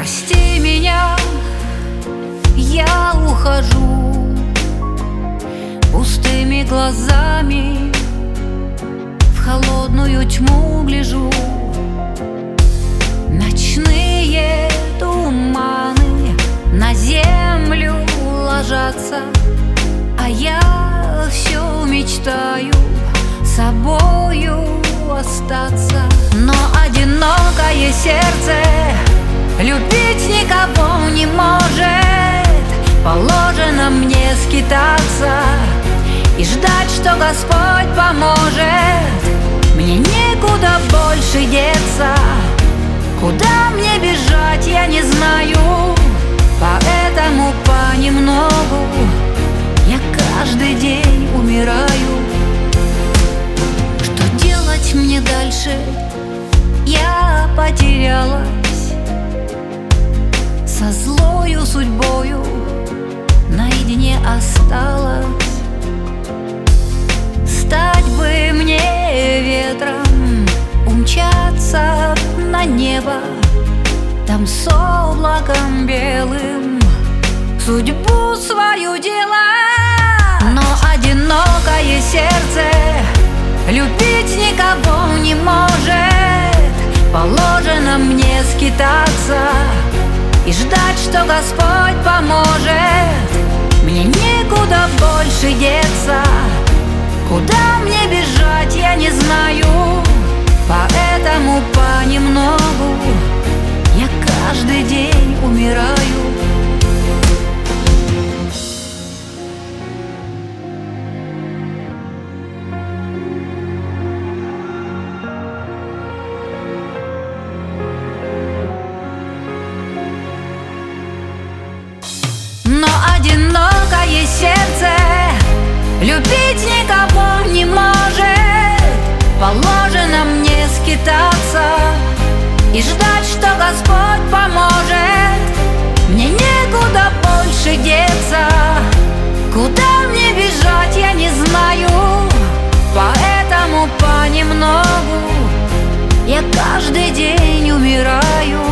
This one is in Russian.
Прости меня, я ухожу, пустыми глазами в холодную тьму гляжу. Ночные туманы на землю ложатся, а я все мечтаю собою остаться. Но одинокое сердце любить никого не может. Положено мне скитаться и ждать, что Господь поможет. Мне некуда больше деться, куда мне бежать, я не знаю. Поэтому понемногу я каждый день умираю. Что делать мне дальше? Я потерялась, со злою судьбою наедине осталась. Стать бы мне ветром, умчаться на небо, там с облаком белым судьбу свою делать. Но одинокое сердце любить никого не может. Положено мне скитаться и ждать, что Господь поможет. Мне некуда больше деться, куда мне бежать, я не знаю. Поэтому понемногу я каждый день умираю. Но одинокое сердце любить никого не может. Положено мне скитаться и ждать, что Господь поможет. Мне некуда больше деться, куда мне бежать, я не знаю. Поэтому понемногу я каждый день умираю.